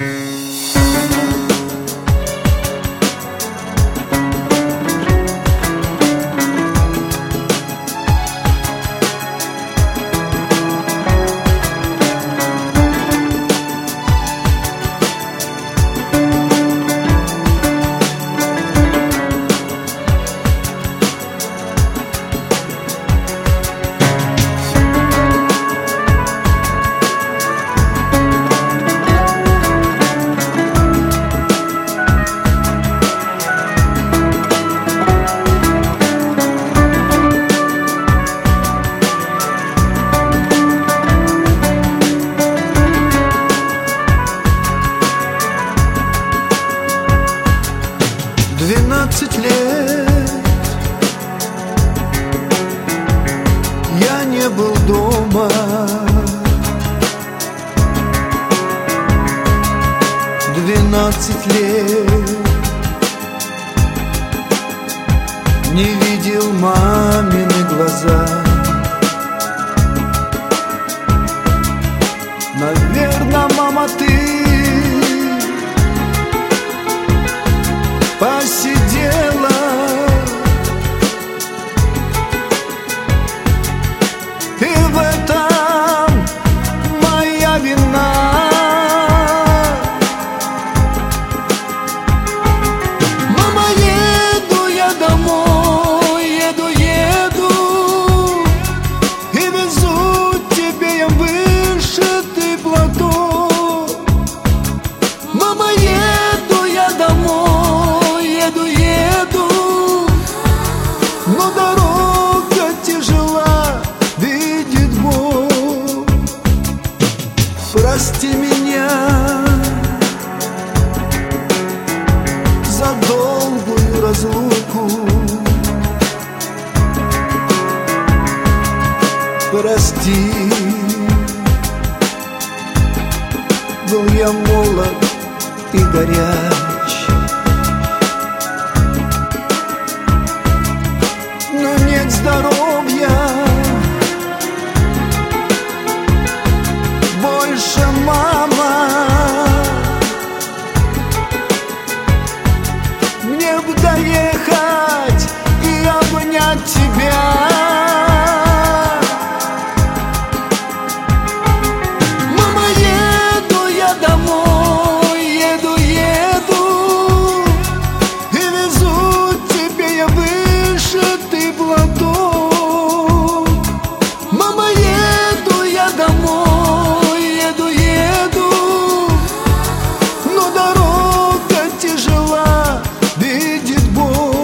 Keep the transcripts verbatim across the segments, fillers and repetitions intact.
Двенадцать лет я не был дома, двенадцать лет не видел мамины глаза. Наверно, мама, ты посидела и в этом моя вина. Мама, еду я домой, еду, еду, и везу тебе я вышитый платок. Мама, еду я домой, еду, еду, но дорога тяжела, видит Бог. Прости меня за долгую разлуку, прости, был я молод и горяч, но нет здоровья больше, мама. Мне бы доехать и обнять тебя. Мама, еду я домой, еду, еду, и везу тебе я вышитый платок. Мама, еду я домой, еду, еду, но дорога тяжела, видит Бог.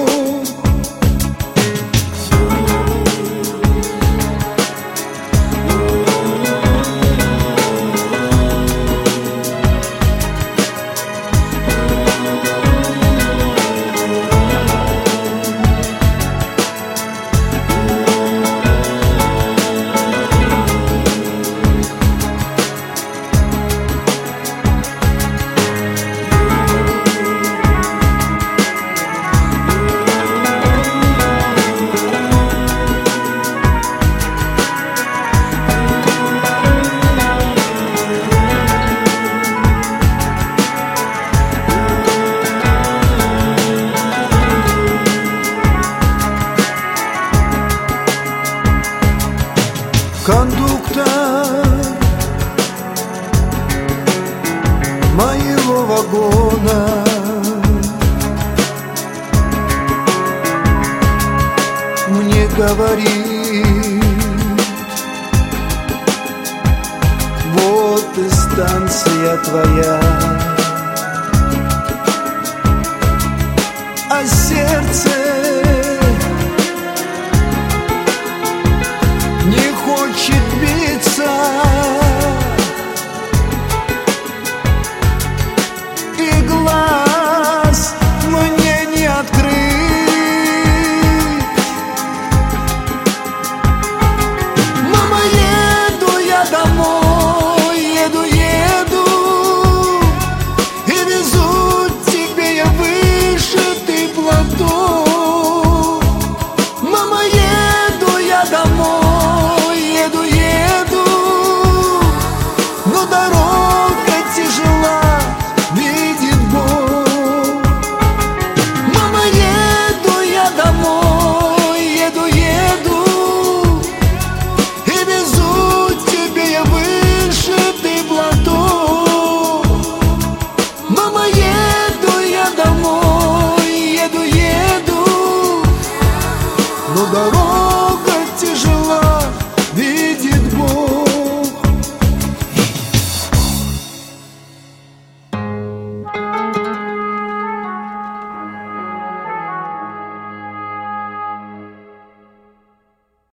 Кондуктор моего вагона мне говорит: вот и станция твоя. А